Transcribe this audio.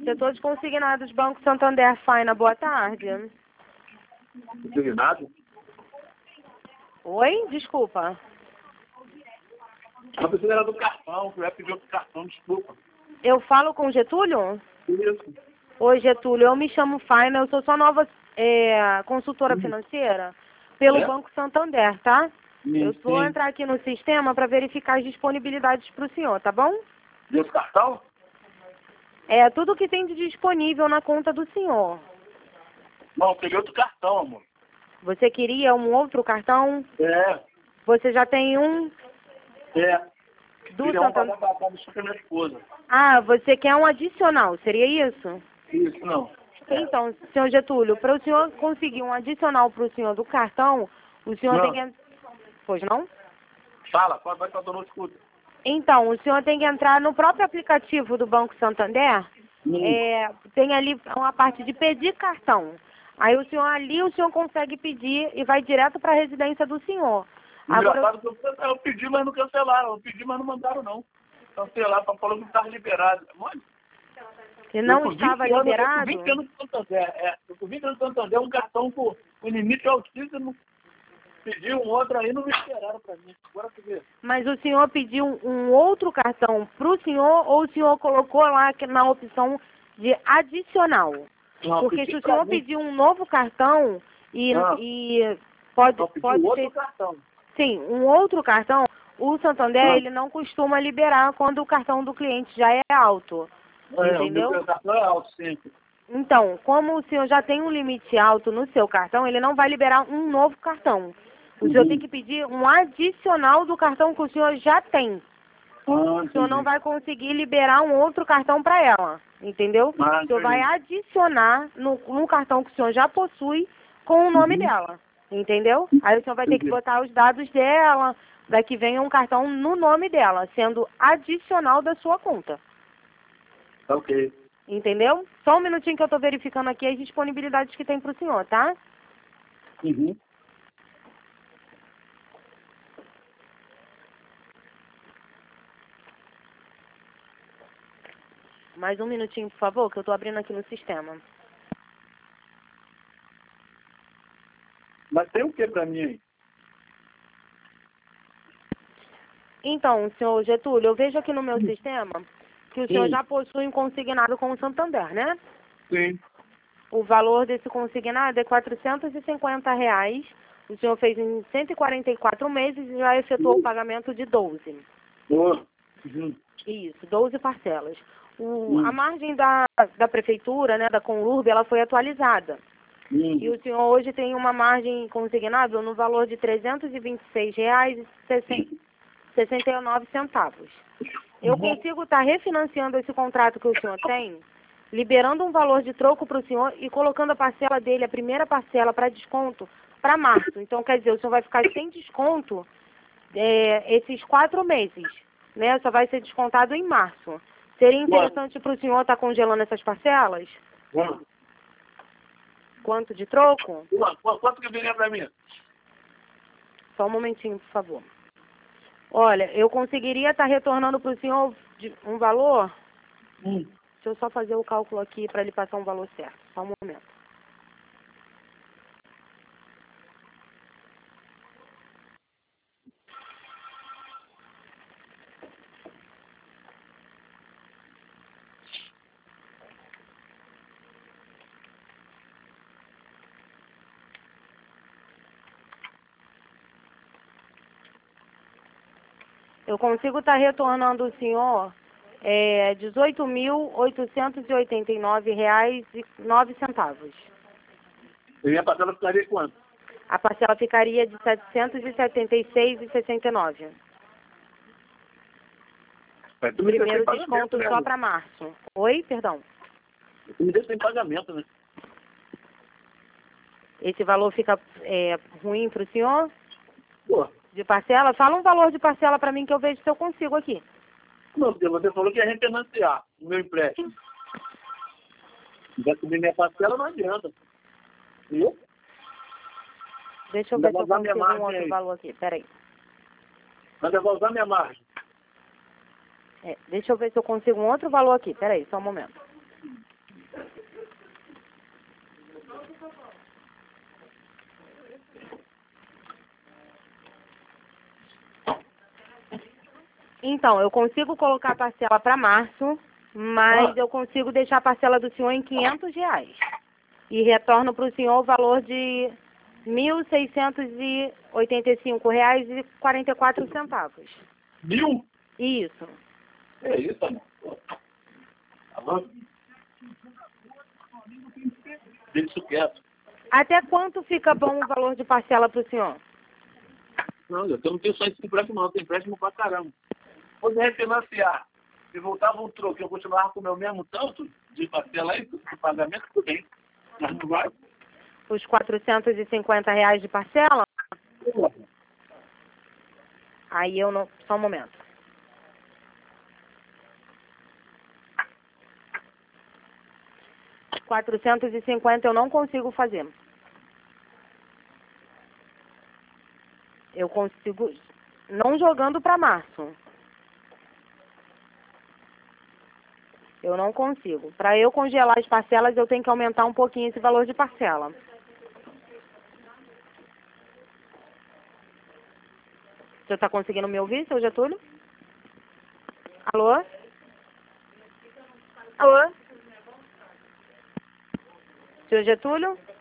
Setor de consignados, Banco Santander, Faina, boa tarde. Consignado? Oi? Desculpa. A pessoa era do cartão, que eu ia pedir outro cartão, desculpa. Eu falo com o Getúlio? Isso. Oi, Getúlio, eu me chamo Faina, eu sou sua nova consultora financeira pelo É? Banco Santander, tá? Eu vou Sim. entrar aqui no sistema para verificar as disponibilidades para o senhor, tá bom? E outro cartão? É tudo que tem de disponível na conta do senhor. Não, eu peguei outro cartão, amor. Você queria um outro cartão? É, Você já tem um do do Santander. Santander? Pra deixar pra minha esposa. Ah, você quer um adicional, seria isso? Isso, não. Então, senhor Getúlio, para o senhor conseguir um adicional para o senhor do cartão, o senhor tem Não. que... Pois não? Fala, vai que eu não escuta. Então, o senhor tem que entrar no próprio aplicativo do Banco Santander. Tem ali uma parte de pedir cartão. Aí o senhor consegue pedir e vai direto para a residência do senhor. Agora, Engraçado que eu pedi, mas não cancelaram. Eu pedi, mas não mandaram, não. Cancelaram, falou que não estava liberado. Mano, se não eu estava Eu liberado, com 20 anos de Santander. Eu com 20 anos de Santander, um cartão com limite altíssimo. Pedi um outro aí, não me esperaram pra mim. Agora tu vê. mas o senhor pediu um outro cartão para o senhor ou o senhor colocou lá na opção de adicional? Não, Porque pedi se o pra senhor mim. pedir um novo cartão Ah, e pode pedi outro ser, cartão. sim, um outro cartão, o Santander Ah, ele não costuma liberar quando o cartão do cliente já é alto, o meu entendeu? cartão é alto sempre. Então, como o senhor já tem um limite alto no seu cartão, ele não vai liberar um novo cartão. O senhor tem que pedir um adicional do cartão que o senhor já tem. O senhor não vai conseguir liberar um outro cartão para ela, entendeu? O senhor vai adicionar no cartão que o senhor já possui com o nome dela, entendeu? Aí o senhor vai ter que botar os dados dela, daqui vem um cartão no nome dela, sendo adicional da sua conta, Ok. entendeu? Só um minutinho que eu estou verificando aqui as disponibilidades que tem para o senhor, tá? Uhum. Mais um minutinho, por favor, que eu estou abrindo aqui no sistema. Mas tem o que pra mim aí? Então, senhor Getúlio, eu vejo aqui no meu sistema que o senhor já possui um consignado com o Santander, né? Sim. O valor desse consignado é R$ 450. O senhor fez em 144 meses e já efetuou o pagamento de 12. Boa. Uhum. Isso, 12 parcelas. A margem da prefeitura, né, da Conlurb, ela foi atualizada. E o senhor hoje tem uma margem consignada no valor de R$ 326,69. Eu consigo estar refinanciando esse contrato que o senhor tem, liberando um valor de troco para o senhor e colocando a parcela dele, a primeira parcela para desconto, para março. Então, quer dizer, o senhor vai ficar sem desconto esses 4 meses, né? Só vai ser descontado em março. Seria interessante para o senhor estar congelando essas parcelas? Quanto de troco? Quanto que viria pra mim? Só um momentinho, por favor. Olha, eu conseguiria estar retornando para o senhor um valor? Deixa eu só fazer o cálculo aqui para ele passar um valor certo. Só um momento. Eu consigo estar retornando o senhor R$ 18.889,09. E a parcela ficaria quanto? A parcela ficaria de R$ 776,69. Tu me deixa sem Primeiro pagamento, desconto né? só para março. Oi, perdão. Tu me deixa sem pagamento, né? Esse valor fica ruim para o senhor? Pô, De parcela? Fala um valor de parcela para mim que eu vejo se eu consigo aqui. não, porque você falou que ia refinanciar o meu empréstimo. Se vai subir minha parcela, não adianta. Viu? Deixa eu ver se eu Ainda vai usar minha consigo um margem outro aí. valor aqui. Peraí. Ainda vai usar minha margem. Deixa eu ver se eu consigo um outro valor aqui. Peraí, só um momento. Então, eu consigo colocar a parcela para março, mas eu consigo deixar a parcela do senhor em R$ 500. E retorno para o senhor o valor de R$ 1.685,44. 1.000? Isso. É isso, amor. Alô? Deixa isso quieto. Até quanto fica bom o valor de parcela para o senhor? Não, eu não tenho só esse empréstimo, não. Eu tenho empréstimo pra caramba. Se eu refinanciar e voltava um troco, eu continuava com o meu mesmo tanto de parcela aí, de pagamento, tudo bem. Mas não vai. Os R$ 450 de parcela? Aí eu não... Só um momento. R$ 450 eu não consigo fazer. Eu consigo... Não jogando para março. Eu não consigo. Para eu congelar as parcelas, eu tenho que aumentar um pouquinho esse valor de parcela. Você está conseguindo me ouvir, seu Getúlio? Alô? Alô? Seu Getúlio?